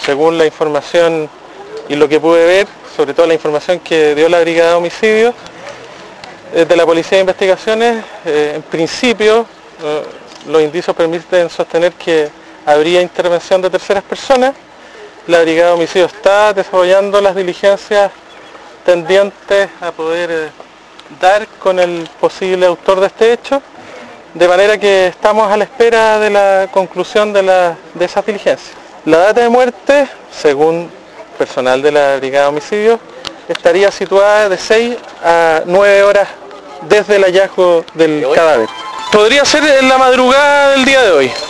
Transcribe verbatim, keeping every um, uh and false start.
según la información y lo que pude ver, sobre todo la información que dio la Brigada de Homicidios, de la Policía de Investigaciones, eh, en principio eh, los indicios permiten sostener que habría intervención de terceras personas. La Brigada de Homicidios está desarrollando las diligencias tendientes a poder eh, dar con el posible autor de este hecho, de manera que estamos a la espera de la conclusión de, la, de esas diligencias. La data de muerte, según personal de la Brigada de Homicidios, estaría situada de seis a nueve horas desde el hallazgo del cadáver. Podría ser en la madrugada del día de hoy.